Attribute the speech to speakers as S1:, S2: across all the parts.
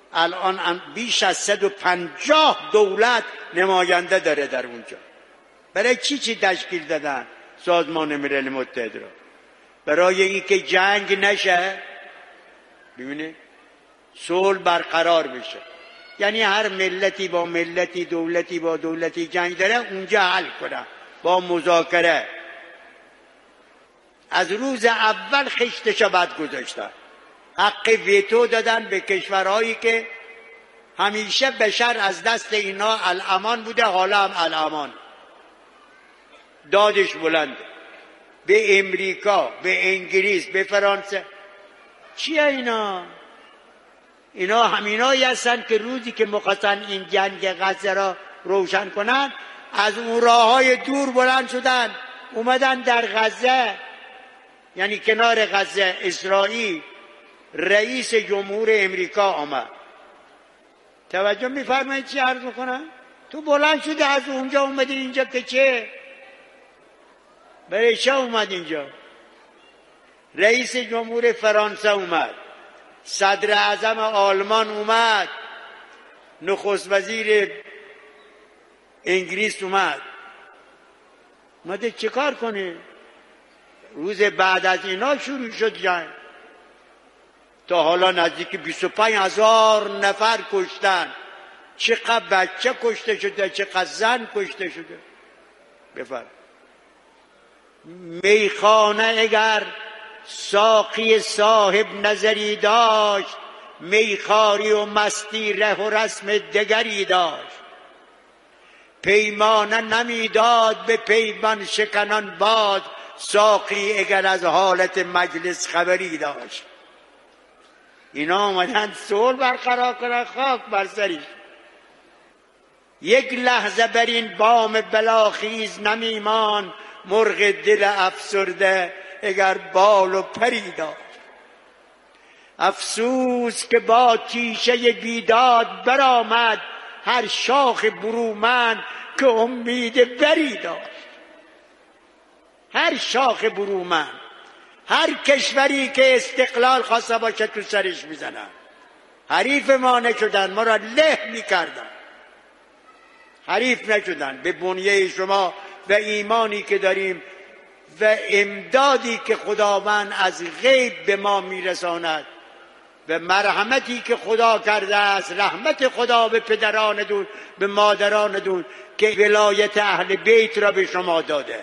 S1: الان بیش از 150 دولت نماینده داره در اونجا. برای چی تشکیل دادن سازمان ملل متحد را؟ برای اینکه جنگ نشه، ببینید صلح برقرار بشه. یعنی هر ملتی با ملتی، دولتی با دولتی جنگ داره اونجا حل کنه با مذاکره. از روز اول خشتشو بد گذاشتن، حق ویتو دادن به کشورهایی که همیشه بشر از دست اینا الامان بوده، حالا هم الامان. دادش بلنده به امریکا، به انگلیس، به فرانسه. چیه اینا؟ اینا همینایی هستن که روزی که می‌خواستن این جنگ غزه را روشن کنن، از اون راه‌های دور بلند شدن اومدن در غزه، یعنی کنار غزه. اسرائیل رئیس جمهور امریکا آمد. توجه می‌فرمایید چی عرض می‌کنم؟ تو بلند شده از اونجا اومدی اینجا که چه؟ برای چه اومد اینجا؟ رئیس جمهور فرانسه اومد، صدر اعظم آلمان اومد، نخست وزیر انگلیس اومد چه کار کنه؟ روز بعد از اینا شروع شد جنگ. تا حالا نزدیک 25,000 نفر کشتن. چقدر بچه کشته شده، چقدر زن کشته شده. بفرم میخانه اگر ساقی صاحب نظری داشت، میخاری و مستی ره و رسم دگری داشت. پیمانه نمیداد به پیمان شکنان باد، ساقی اگر از حالت مجلس خبری داشت. اینا آمدن صلح برقرار کنن، خاک بر سرش. یک لحظه بر این بام بلاخیز نمیمان، مرغ دل افسرده اگر بال و پری داشت. افسوس که با تیشه بیداد برآمد، هر شاخ برومند که امید بری داشت. هر شاخ برومند، هر کشوری که استقلال خواسته باشه تو سرش میزنن. حریف ما نشدن، ما را له میکردن. حریف نشدن. به بنیه شما و ایمانی که داریم و امدادی که خداوند از غیب به ما میرساند و مرحمتی که خدا کرده است، رحمت خدا به پدران دون، به مادران دون که ولایت اهل بیت را به شما داده.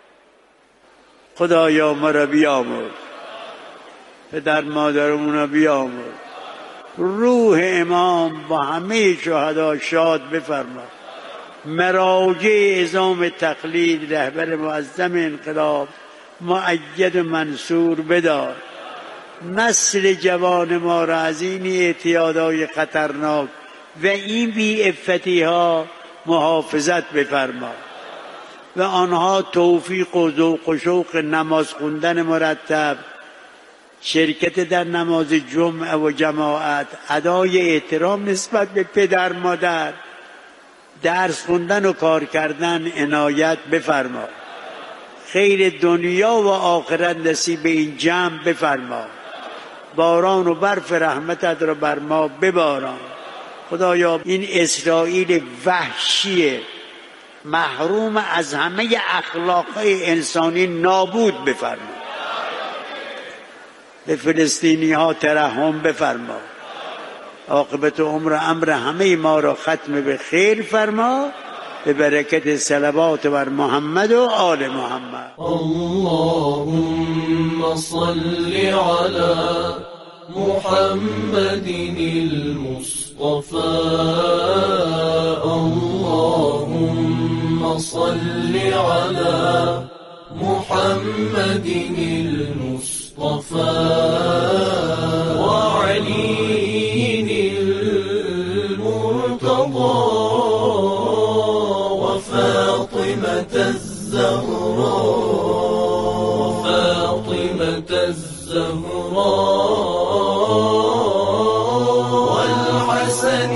S1: خدایا ما را بیامرز، پدر مادرمون را بیامرز، روح امام با همه شهدا شاد بفرما. مراجع عظام تقلید رهبر معظم انقلاب مؤید منصور بدار. نسل جوان ما را از این اعتیادهای خطرناک و این بی‌عفتی ها محافظت بفرما و آنها توفیق و ذوق و شوق نماز خوندن مرتب، شرکت در نماز جمعه و جماعت، ادای احترام نسبت به پدر مادر، درس خوندن و کار کردن عنایت بفرما. خیر دنیا و آخرت نصیب این جمع بفرما. باران و برف رحمتت را بر ما بباران. خدایا این اسرائیل وحشی محروم از همه اخلاقهای انسانی نابود بفرما. به فلسطینی ها ترحم بفرما. عاقبت امر همه ما را ختم به خیر فرما، به برکت صلوات بر محمد و آل محمد.
S2: اللهم صل على محمد المصطفى. اللهم صل على محمد المصطفى وعلي المرتضى وفاطمة الزهراء والحسن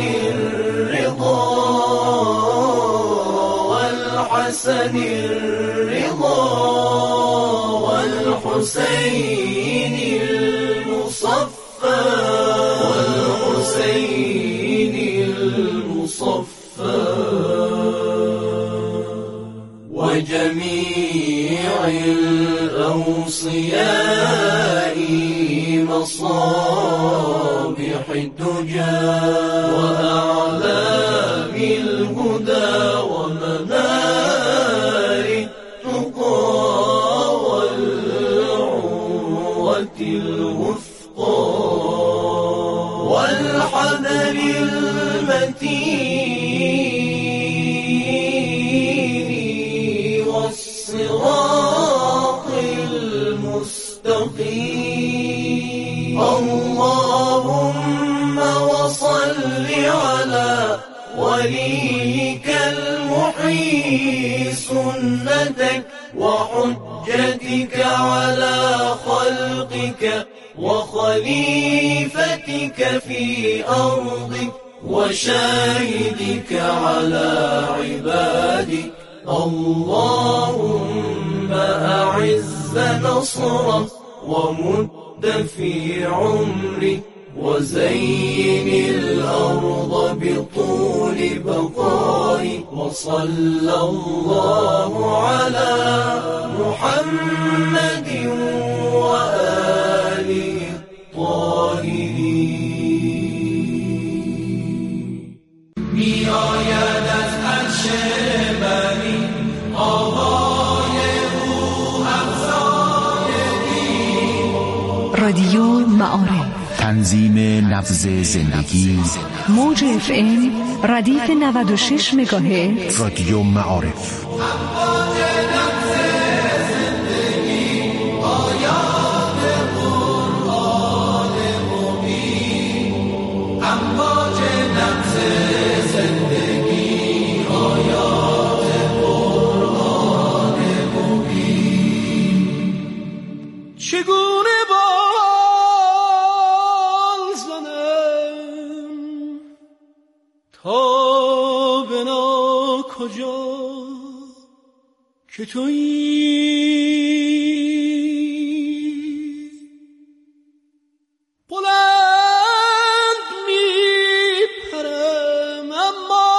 S2: الرضا والحسين المصفى والحسين الحسين المصفى وجميع الأوصياء مصابيح الدجى وأعلام الهدى ومنار التقى والعروة الوثقى والحذر المتين والصراط المستقيم. اللهم وصل على وليك المحيي سنتك وحجتك على خلقك وخليفتك في أرضك وشاهدك على عبادك. اللهم أعز نصرك ومد في عمرك وزين الأرض بطول بقائك. وصلى الله على محمد وآله الطاهرين. میآید از عرش بری آوای او افزایدی.
S3: رادیو معارف،
S4: تنظیم نبض زندگی.
S3: موج FM ردیف 96 مگاهرتز.
S4: رادیو معارف.
S2: چگونه بال زنم تا بنا کجا که تویی. بلند می پرم اما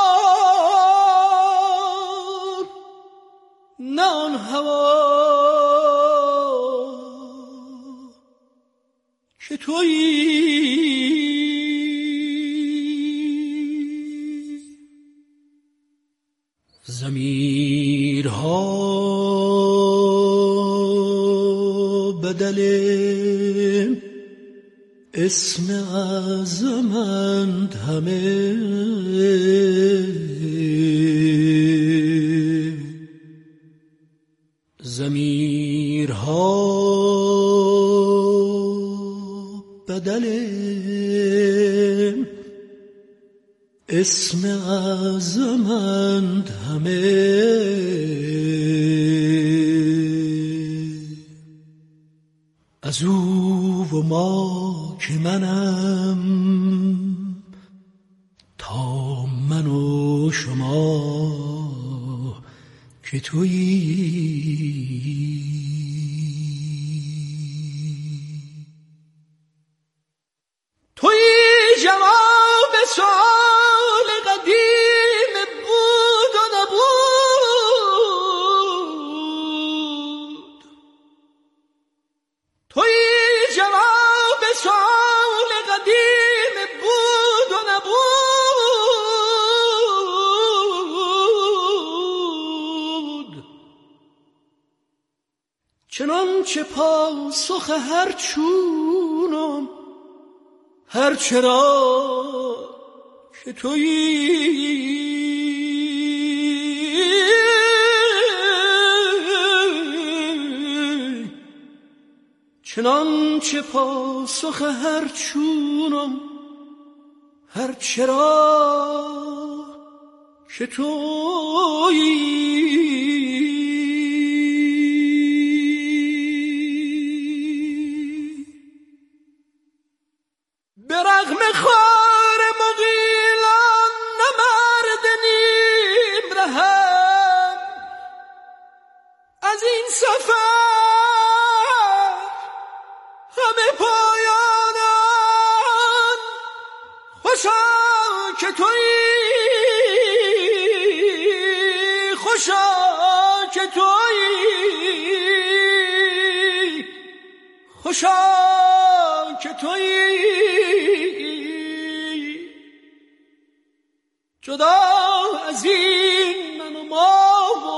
S2: نه آن هوا که تویی. ضمیرها بدل اسم اعظمند همه. ضمیرها بدل اسم اعظمند همه. از او و ما که منم تا من و شما که تویی. جواب سؤال قدیم بود و نبود. توی جواب سؤال قدیم بود و نبود. چنانچه پاسخ هر چونم هر چرا که تویی. چنانچه پاسخ هر چونم هر چرا که تویی. به رغم خار مغیلان نمرد نیم رهم از این سفر همه پایانان خوش که تویی، خوشا که تویی، خوشا که تویی، جدا از این من و ما و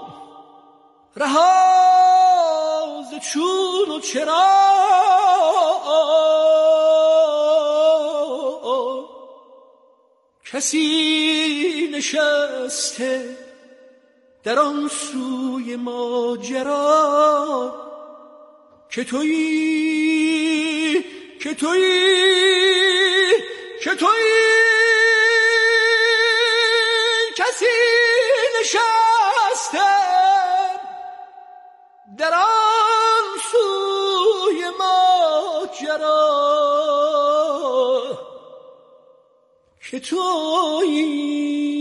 S2: رها ز چون و چرا، کسی نشسته در آن سوی ماجرا که تویی، که تویی، که تویی، کسی نشسته در آن سوی ماجرا که تویی.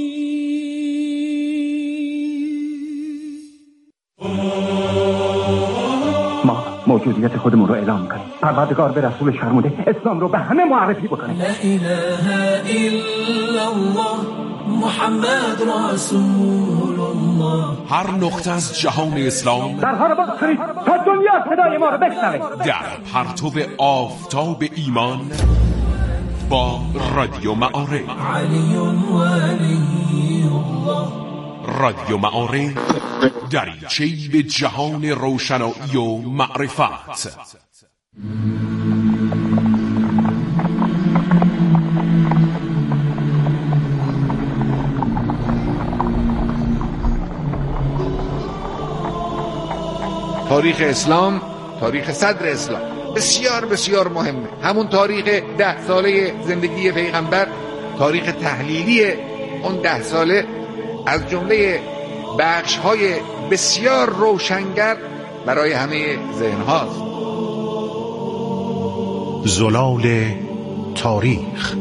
S5: ما موجودیت خودمون رو اعلام میکنیم. پروردگار به رسولش فرموده اسلام رو به همه معرفی بکنه.
S2: لا اله الا الله محمد رسول الله.
S6: هر نقطه از جهان اسلام
S5: درها رو باز کنید تا دنیا صدای ما رو بشنوه.
S6: در پرتو آفتاب ایمان با رادیو معارف.
S2: علی ولی الله.
S6: رادیو معارف دریچه‌ای به جهان روشنایی و معرفت.
S7: تاریخ اسلام، تاریخ صدر اسلام بسیار بسیار مهمه. همون تاریخ 10 ساله زندگی پیغمبر، تاریخ تحلیلی اون 10 ساله از جمله بخش‌های بسیار روشنگر برای همه ذهن هاست.
S4: زلال تاریخ.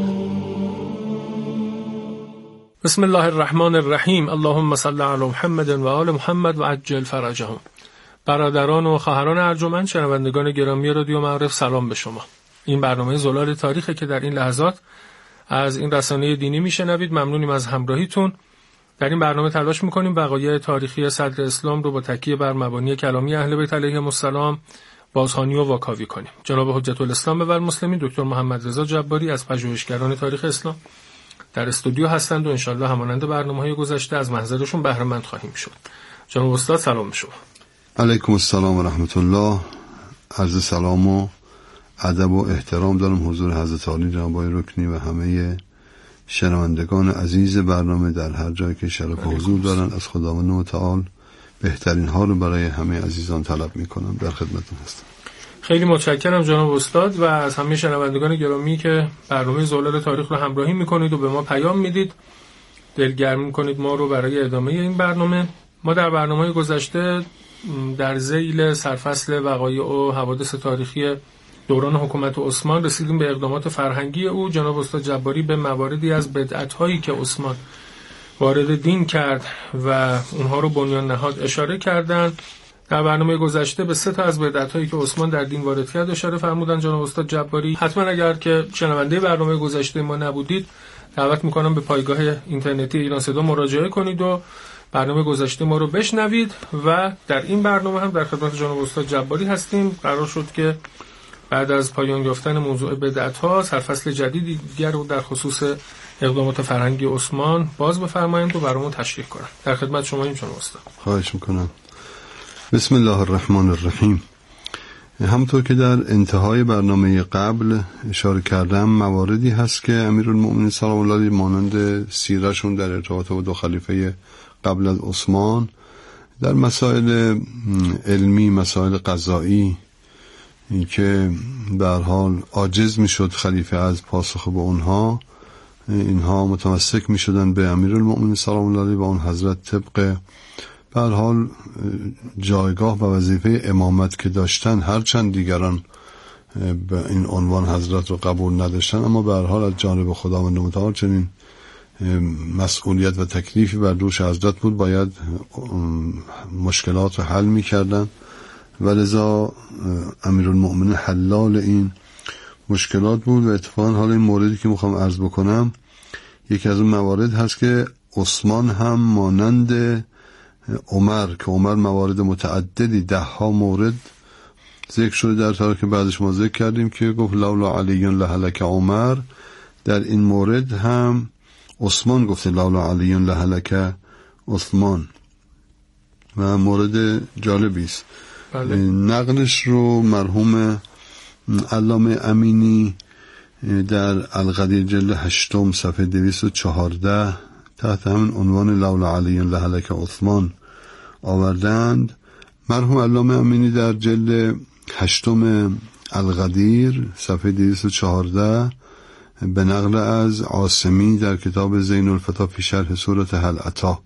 S8: بسم الله الرحمن الرحیم. اللهم صل علی محمد و آل محمد و عجل فرجهم. برادران و خواهران ارجمند، شنوندگان گرامی رادیو معارف، سلام به شما. این برنامه زلال تاریخه که در این لحظات از این رسانه دینی میشنوید. ممنونیم از همراهیتون. در این برنامه تلاش میکنیم وقایع تاریخی صدر اسلام رو با تکیه بر مبانی کلامی اهل بیت علیهم السلام بازخوانی و واکاوی کنیم. جناب حجت الاسلام و المسلمین دکتر محمد رضا جباری از پژوهشگران تاریخ اسلام در استودیو هستند و انشالله همانند برنامه‌های گذشته از محضرشون بهره مند خواهیم شد. جناب استاد سلام شما.
S9: علیکم السلام و رحمت الله. عرض سلام و ادب و احترام دارم حضور حضرت عالی جناب آقای رکنی و همه شنوندگان عزیز برنامه در هر جایی که شرف حضور دارن. از خداوند متعال بهترین ها رو برای همه عزیزان طلب میکنم. در خدمتتون هستم.
S8: خیلی متشکرم جناب استاد و از همه شنوندگان گرامی که برنامه زلال تاریخ رو همراهی میکنید و به ما پیام میدید. دلگرم میکنید ما رو برای ادامه این برنامه. ما در برنامه‌های گذشته در ذیل سرفصل وقایع و حوادث تاریخی دوران حکومت عثمان رسیدیم به اقدامات فرهنگی او. جناب استاد جباری به مواردی از بدعت‌هایی که عثمان وارد دین کرد و اونها رو بنیان نهاد اشاره کردند. در برنامه گذشته به 3 تا از بدعت‌هایی که عثمان در دین وارد کرد اشاره فرمودن جناب استاد جباری. حتما اگر که شنونده برنامه گذشته ما نبودید دعوت می‌کنم به پایگاه اینترنتی ایران صدا مراجعه کنید و برنامه گذشته ما رو بشنوید و در این برنامه هم در خدمت جناب استاد جباری هستیم. قرار شد که بعد از پایان یافتن موضوع بدعت‌ها سرفصل جدیدی دیگر رو در خصوص اقدامات فرهنگی عثمان باز بفرمایید و برامون تشریح کنید. در خدمت شما این جناب استاد.
S9: خواهش میکنم. بسم الله الرحمن الرحیم. همونطور که در انتهای برنامه قبل اشاره کردم مواردی هست که امیرالمؤمنین سلام الله علیه مانند سیرهشون در ارتباط با 2 خلیفه قبل از عثمان در مسائل علمی، مسائل قضایی که به هر حال عاجز میشد خلیفه از پاسخ به اونها، اینها متمسک میشدن به امیرالمؤمنین سلام الله علیه و اون حضرت طبق به هر حال جایگاه و وظیفه امامت که داشتن، هرچند دیگران به این عنوان حضرت رو قبول نداشتن، اما به هر حال از جانب خداوند متعال چنین مسئولیت و تکلیفی بر دوش حضرت بود، باید مشکلات رو حل می‌کردن و لذا امیرالمؤمنین حلال این مشکلات بود و اتفاقا حالا این موردی که میخوام عرض بکنم یکی از اون موارد هست که عثمان هم مانند عمر که عمر موارد متعددی 10 مورد ذکر شده در تاریخ که بعدش ما ذکر کردیم که گفت لولا علی لهلک عمر، در این مورد هم عثمان گفته لولا علی لهلک عثمان و مورد جالبی است.
S8: بله.
S9: نقلش رو مرحوم علامه امینی در القدیر جلد 8 صفحه 214 تحت همین عنوان لولا علی لهلک عثمان آوردند. مرحوم علامه امینی در جلد 8 القدیر صفحه 214 به نقل از عاصمی در کتاب زین الفتا فی شرح سوره هل اتی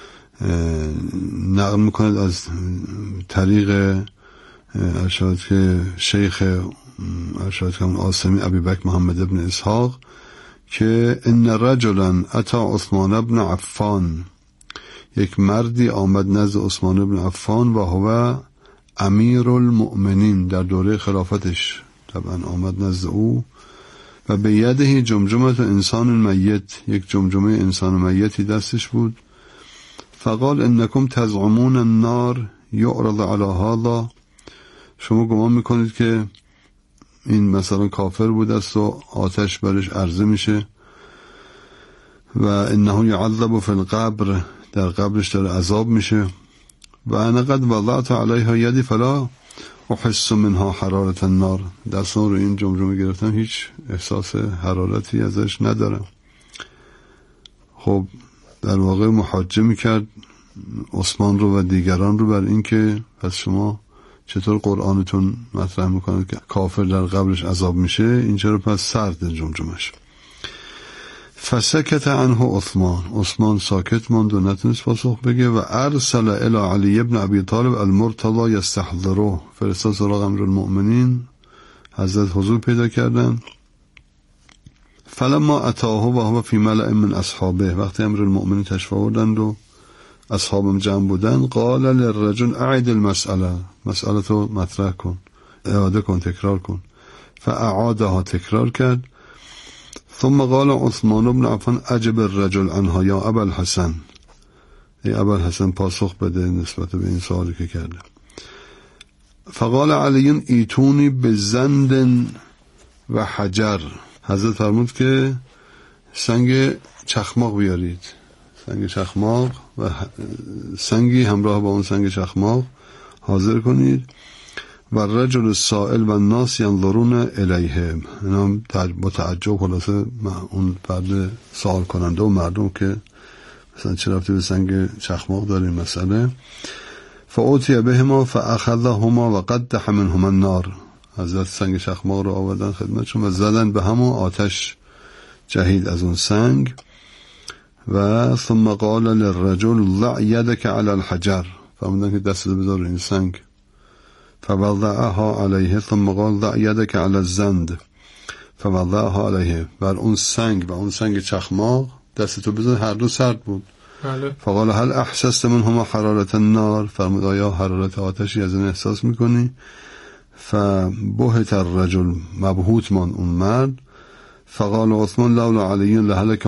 S9: نقل میکند از طریق ارشاد که شیخ ارشاد که عاصمی ابی بکر محمد ابن اسحاق که ان رجلا اتی عثمان ابن عفان، یک مردی آمد نزد عثمان ابن عفان و هو امیر المؤمنین، در دوره خلافتش طبعا آمد نزد او و به یده جمجمه انسان میت، یک جمجمه انسان میتی دستش بود. فقال انکم تزعمون النار یعرض علی هذا، شما گمان میکنید که این مثلا کافر بود است و آتش برش عرضه میشه و انه یعذب فی القبر، در قبرش داره عذاب میشه و انا قد وضعت علیها یدی فلا احس منها حرارت النار، دستان رو این جمجمه گرفتم هیچ احساس حرارتی ازش ندارم. خب در واقع محاجه میکرد عثمان رو و دیگران رو بر این که پس شما چطور قرآنتون مطرح میکنید که کافر در قبرش عذاب میشه، این چرا پس سرد جمجمش. فسکت عنه عثمان ساکت ماند و نتونست پاسخ بگه و ارسل الی علی ابن ابی طالب المرتضی یستحضره، فرستاد سراغ امیرالمؤمنین، حضرت حضور پیدا کردن. فلما اتاه و هو فی ملأ من اصحابه، وقتی امیرالمؤمنین تشریف آوردند و اصحابم جمع بودن، قال للرجل اعد المسئله، مسئله تو مطرح کن، اعاده کن، تکرار کن. فاعادها، تکرار کرد. ثم قال عثمان بن عفان عجب الرجل عنها یا ابا الحسن، ای ابا الحسن پاسخ بده نسبت به این سوالی که کرده. فقال علی ایتونی بزند و حجر، حضرت فرمود که سنگ چخماق بیارید، سنگ چخماق و سنگی همراه با اون سنگ چخماق حاضر کنید. و رجل السائل و الناس ینظرون الیه، اینا با تعجب خلاصه اون فرد سوال کننده و مردم که مثلا چه رفتی به سنگ چخماق داره مسئله. فاوتی بهما فاخذهما و قدح منهما النار، حضرت سنگ چخماق رو آوردن خدمتشون و زدن به هم و آتش جهید از اون سنگ. و ثم قال للرجل ضع يدك على الحجر، فرمودن که دستت بذار این سنگ. فوضعها علیه. ثم قال ضع يدك على الزند فوضعها علیه، بر اون سنگ و اون سنگ چخماق دستتو بذار، هر دو سرد بود.
S8: بله.
S9: فقال هل احسست منهما حرارت النار، فرمود آیا حرارت آتشی از این احساس میکنی؟ فبهت الرجل، مبهوت من اون مرد. فقال عثمان لولا علی لهلک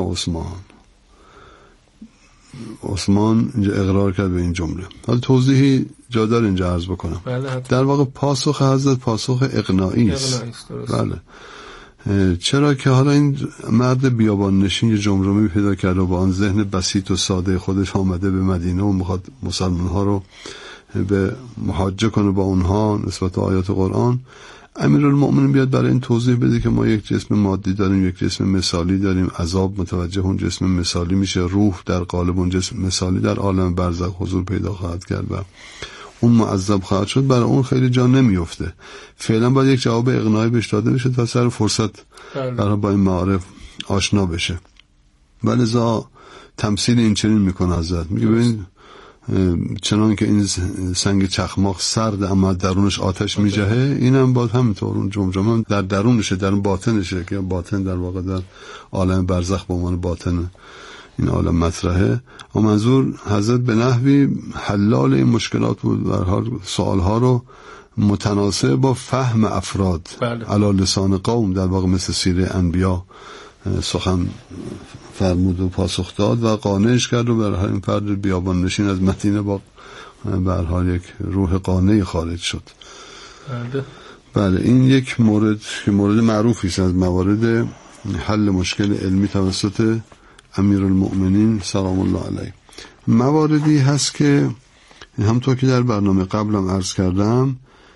S9: عثمان اینجا اقرار کرد به این جمله. حالا توضیحی جا داره اینجا عرض بکنم.
S8: بله.
S9: در واقع پاسخ حضرت پاسخ اقناعی است. بله. چرا که حالا این مرد بیابان نشین یه جمجمه پیدا کرده و با آن ذهن بسیط و ساده خودش آمده به مدینه و میخواد مسلمان ها رو به محاجه کنه با اونها نسبت به آیات قرآن. امیرالمؤمنین بیاد برای این توضیح بده که ما یک جسم مادی داریم، یک جسم مثالی داریم، عذاب متوجه اون جسم مثالی میشه، روح در قالب اون جسم مثالی در عالم برزخ حضور پیدا خواهد کرد و اون معذب خواهد شد، برای اون خیلی جا نمیفته. فعلا باید یک جواب اقناعی بهش داده بشه تا سر فرصت برای با این معارف آشنا بشه. ولذا تمثیل این چنین میکنه حضرت، میگه ببین چنان که این سنگ چخماق سرد اما درونش آتش میجهه، اینم باید همینطور اون جمجمه در درونشه، در باطنشه، که باطن در واقع در عالم برزخ به عنوان باطن این عالم مطرحه. و منظور حضرت به نحوی حلال این مشکلات بود، در حال سوالها رو متناسب با فهم افراد علی لسان قوم، در واقع مثل سیره انبیا سخن فرمود و پاسخ داد و قانعش کرد و برای این فرد بیابان نشین از مدینه با به هر حال یک روح قانع خارج شد. بله این یک مورد که مورد معروفی است از موارد حل مشکل علمی توسط امیرالمؤمنین سلام الله علیه. مواردی هست که همونطور که در برنامه قبلم عرض کردم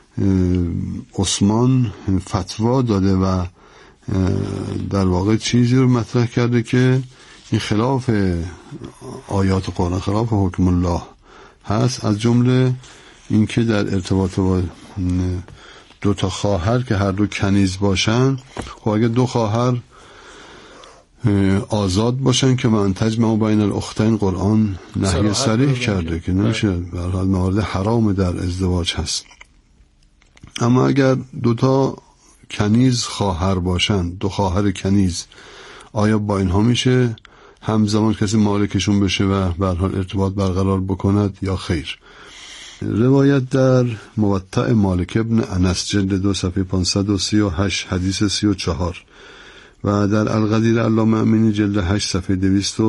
S9: عثمان فتوا داده و در واقع چیزی رو مطرح کرده که این خلاف آیات قرآن، خلاف حکم الله هست، از جمله این که در ارتباط با دو تا خواهر که هر دو کنیز باشن، خب اگه دو خواهر آزاد باشن که من تجمع بین الاختین قرآن نهی صریح کرده که نمیشه، به هر حال موارد حرام در ازدواج هست. اما اگر دو تا کنیز خواهر باشن، دو خواهر کنیز، آیا با اینها میشه همزمان کسی مالکشون بشه و به هر حال ارتباط برقرار بکند یا خیر؟ روایت در موطأ مالک ابن انس جلد 2 صفحه 538 حدیث 34 و در القدیر علامه امینی جلد 8 صفحه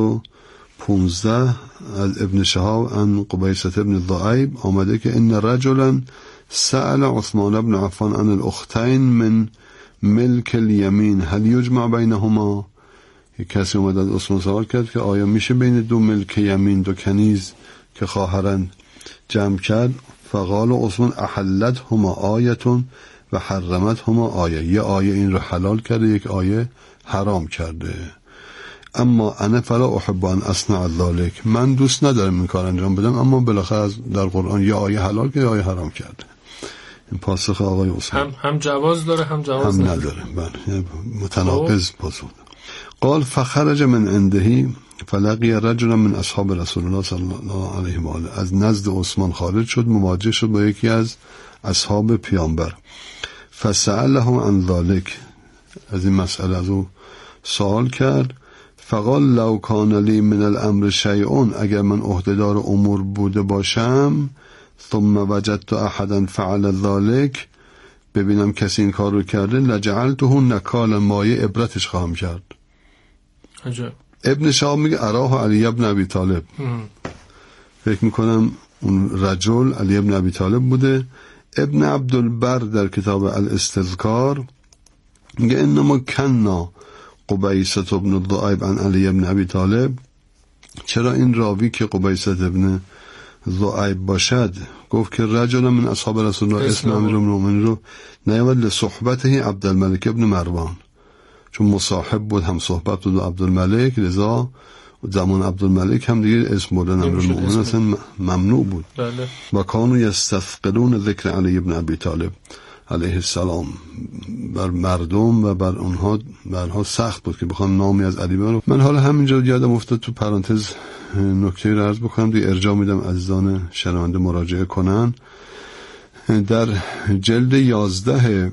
S9: 215 از ابن شهاب عن قبیصة ابن ضعیب آمده که ان رجلا سأل عثمان بن عفان عن الاختین من ملک الیمین هل یجمع بینهما. یک کسی اومد از عثمان سوال کرد که آیا میشه بین دو ملک یمین، دو کنیز که خواهرن، جمع کرد؟ فقال عثمان احلت هما آیتون و حرمت هما آیه، یه آیه این رو حلال کرده، یک آیه حرام کرده. اما انا فلا احب ان اصنع ذلك، من دوست ندارم این کار انجام بدم، اما بالاخره در قرآن یه آیه حلال کرده، آیه حرام کرده. این پاسخ آقای عثمان
S8: هم جواز داره هم جواز
S9: نداره. بله متناقض پاسخ. قال فخرج من عنده فلقی رجلا من اصحاب رسول الله صلی الله علیه و آله، از نزد عثمان خارج شد، مواجه شد با یکی از اصحاب پیامبر. فسأله عن ذلك، از این مسئله از او سوال کرد. فقال لو کان لی من الامر شیء، اگر من عهدهدار امور بوده باشم، ثم وجدت احدا فعل ذلك، ببینم کسی این کار رو کرده، لجعلته نکالا، مایه عبرتش خواهم کرد.
S8: عجب.
S9: ابن شهاب میگه اراه علی ابن ابی طالب، فکر میکنم اون رجل علی ابن ابی طالب بوده. ابن عبدالبر در کتاب الاستذکار میگه انما کنا قبیصة ابن ضعیب عن علی ابن ابی طالب، چرا این راوی که قبیصة ابن ضعیب باشد گفت که رجل من اصحاب رسول الله، اسم امیرالمؤمنین رو نیامد، لصحبته عبدالملک ابن مروان، چون مصاحب بود، هم صحبت بود عبدالملک، لذا زمان عبدالملک هم دیگه اسم بودن امیرالمؤمنین اصلا ممنوع بود.
S8: بله.
S9: و کانوا یستثقلون ذکر علی ابن ابی طالب علیه السلام، بر مردم و بر اونها سخت بود که بخوام نامی از علی ببرن. من حالا همینجا یادم افتاد تو پرانتز نکته رو عرض بکنم، دیگه ارجاع میدم عزیزان شنونده مراجعه کنن. در جلد 11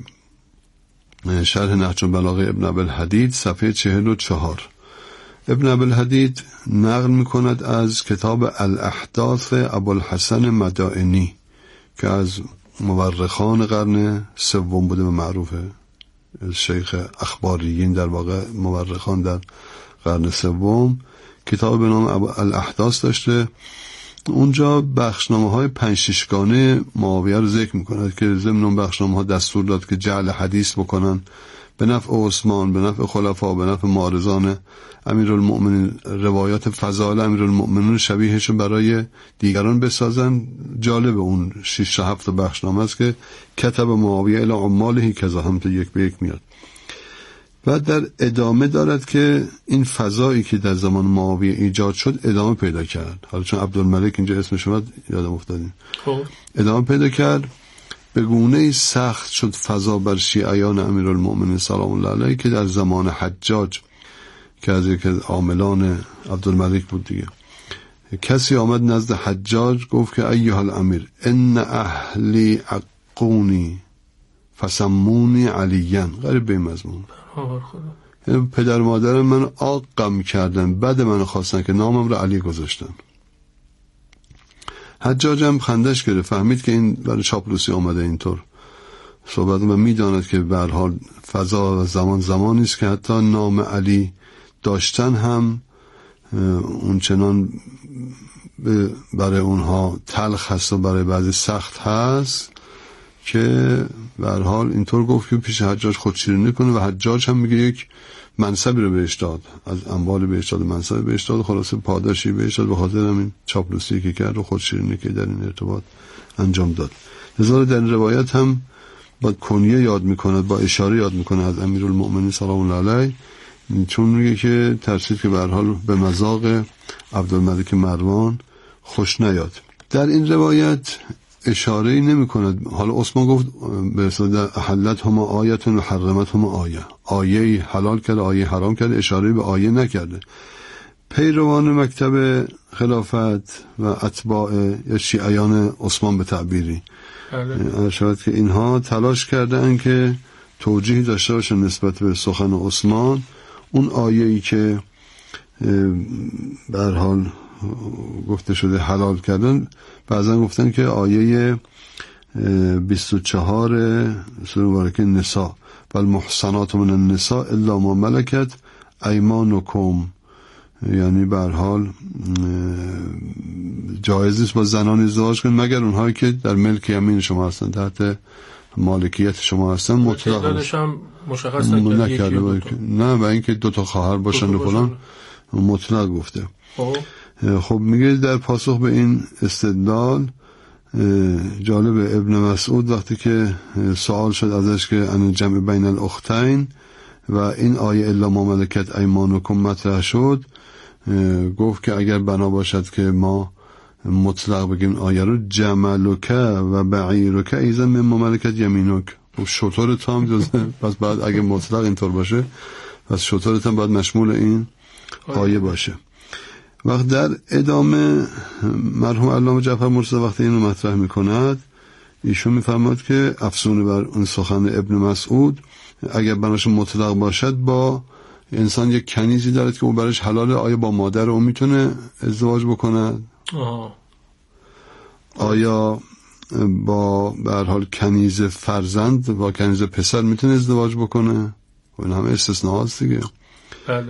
S9: شرح نهج البلاغه ابن ابوالحدید صفحه 44 ابن ابوالحدید نقل میکند از کتاب الاحداث ابوالحسن مدائنی که از مورخان قرن سوم بوده و معروفه، شیخ اخباریین در واقع مورخان در قرن سوم، کتاب به نام الاحداث داشته. اونجا بخشنامه های 5-6 گانه معاویه رو ذکر میکنه که ضمن اون بخشنامه ها دستور داد که جعل حدیث بکنن به نفع عثمان، به نفع خلفا، به نفع معارضان امیرالمؤمنین، روایات فضائل امیرالمؤمنین شبیهش رو برای دیگران بسازن. جالب اون 6 تا 7 بخشنامه است که کتب معاویه الی عماله کذا، هم تا یک به یک میاد. و در ادامه دارد که این فضایی که در زمان معاویه ایجاد شد ادامه پیدا کرد. حالا چون عبدالملک اینجا اسمش اومد یادم افتادیم، ادامه پیدا کرد. به گونه‌ای سخت شد فضا بر شیعیان امیرالمؤمنین سلام الله علیه که در زمان حجاج که از یک عاملان عبدالملک بود دیگه، کسی آمد نزد حجاج گفت که ایها الامیر ان اهلی عقونی فسمونی علیاً، غریب به مضمون، پدر مادر من عاقم کردن، بعد من خواستن که نامم رو علی گذاشتن. حجاج هم خندش گرفت، فهمید که این برای چاپلوسی آمده اینطور صحبت و میداند که به هر حال فضا و زمانی است که حتی نام علی داشتن هم اون چنان برای اونها تلخ هست و برای بعضی سخت هست که به هر حال اینطور گفت که پیش حجاج خودشیرینی کنه و حجاج هم میگه یک منصبی رو بهش داد، از اموال بهش داد، منصبی بهش داد، خلاصه پاداشی بهش داد به خاطر همین چاپلوسی که کرد و خودشیرینی که در این ارتباط انجام داد. لذا در این روایت هم با کنیه یاد میکند، با اشاره یاد میکنه از امیرالمؤمنین سلام الله علیه، چون میگه که ترسید که به هر حال به مذاق عبدالملک مروان خوش نیاد. در این روایت اشاره‌ای نمی‌کند. حالا عثمان گفت به اصطلاح حلت هم آیت و حرمت هم آیه حلال کرده، آیه حرام کرده، اشاره به آیه نکرده. پیروان مکتب خلافت و اتباع یا شیعیان عثمان به تعبیری شاید که اینها تلاش کردن که توجیهی داشته باشن نسبت به سخن عثمان. اون آیه‌ای که به هر حال گفته شده حلال کردن، بعضا گفتن که آیه 24 سوره مبارکه نساء والمحصنات من النساء الا ما ملکت ایمانکم، یعنی به هر حال جایز نیست با زنان ازدواج کنید مگر اونهایی که در ملک یمین شما هستن، تحت مالکیت شما هستن. مطلق هم
S8: مشخص نکرده،
S9: نه و اینکه 2 تا خواهر باشن و فلان مطلق گفته. خب میگه در پاسخ به این استدلال جالب، ابن مسعود وقتی که سوال شد ازش که ان جمع بین الاختین و این آیه الا ما ملکت ایمانکم مطرح شد، گفت که اگر بنا باشد که ما مطلق بگیم آیه رو جملک و بعیرک ایزن من ملکت یمینک، شطورت هم جزه، پس بعد اگه مطلق اینطور باشه پس شطورت هم باید مشمول این آیه باشه. وقت در ادامه مرحوم علامه جعفر مرتضی وقتی اینو مطرح میکند، ایشون میفرماد که افسونه بر اون سخن ابن مسعود، اگر بناش مطلق باشد با انسان یک کنیزی دارد که او برش حلاله، آیا با مادر او میتونه ازدواج بکنه؟ آیا با به هر حال کنیز فرزند با کنیز پسر میتونه ازدواج بکنه؟ این همه استثناءات دیگه.
S8: بله.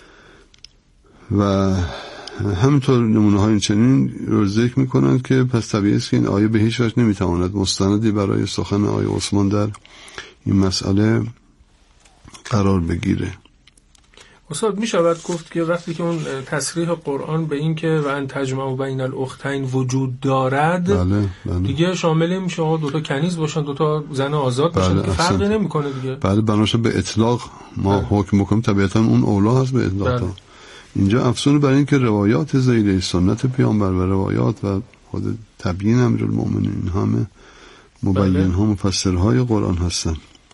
S9: و همینطور نمونه های چنین رو ذکر میکنند که پس طبیعی است که این آیه به هیچ وجه نمیتواند مستندی برای سخن آیه عثمان در این مسئله قرار بگیره.
S8: استاد می شود گفت که وقتی که اون تصریح قرآن به این که و ان تجمع بین الاختین وجود دارد،
S9: بله.
S8: دیگه شامل میشه 2 تا کنیز باشن، 2 تا زن آزاد باشن، که فرقی نمیکنه دیگه.
S9: بله، بناشه به اطلاق ما حکم میکنیم، طبیعتا اون اولا هست به اطلاق. اینجا افسون بر این که روایات زیده سنت پیامبر و روایات و خود تبیین امیرالمؤمنین این همه مبین ها مفسرهای قرآن هستن.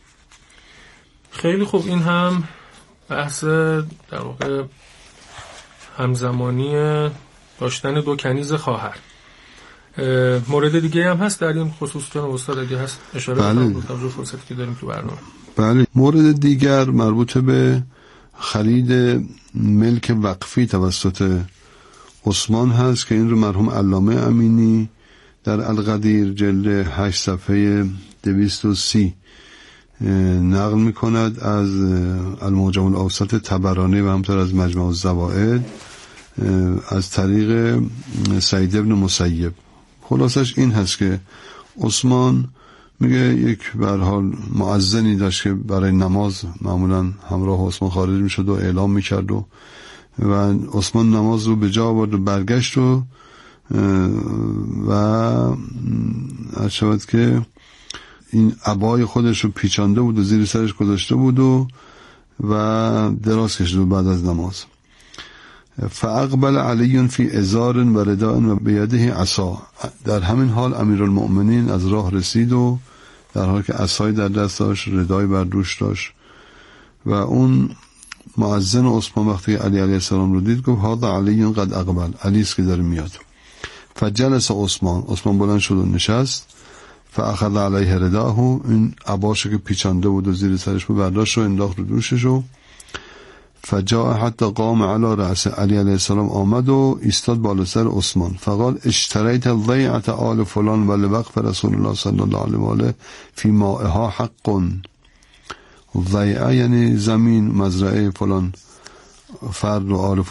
S8: خیلی خوب. این هم بحث در واقع همزمانی داشتن 2 کنیز خواهر. مورد دیگه هم هست در این خصوص جناب استاد اگه هست اشاره کنید تا فرصتی که داریم تو برنامه.
S9: بله، مورد دیگر مربوط به خرید ملک وقفی توسط عثمان هست که این رو مرحوم علامه امینی در القدیر جلد 8 صفحه 230 نقل می کند از المعجم الاوسط طبرانی و همطور از مجمع الزوائد از طریق سعید ابن مسیب. خلاصش این هست که عثمان میگه یک به هر حال مؤذنی داشت که برای نماز معمولا همراه عثمان خارج میشد و اعلام میکرد و عثمان نماز رو به جا آورد و برگشت و عرض شود که این عبای خودش رو پیچانده بود و زیر سرش گذاشته بود و دراز کشید بعد از نماز. فاقبل علی فی ازار و رداء و بیده عصا. در همین حال امیرالمؤمنین از راه رسید و در حال که عصای در دست داشت، ردای بر دوش داشت و اون مؤذن عثمان وقتی علی علیه السلام رو دید گفت هذا علی قد اقبل، علی است که داره میاد. فجلس عثمان بلند شد و نشست. فاخذ علیه رداه، این عباشو که پیچانده بود و زیر سرش بود برداشت و انداخت رو دوشش و فجاء حتی قام علی رأس علی علیه السلام، آمد و ایستاد بالا سر عثمان. فقال اشتریت ضیعت آل فلان و لوقف رسول الله صلی الله علیه و آله فی مائها حق. ضیعه یعنی زمین، مزرعه فلان فرد و آل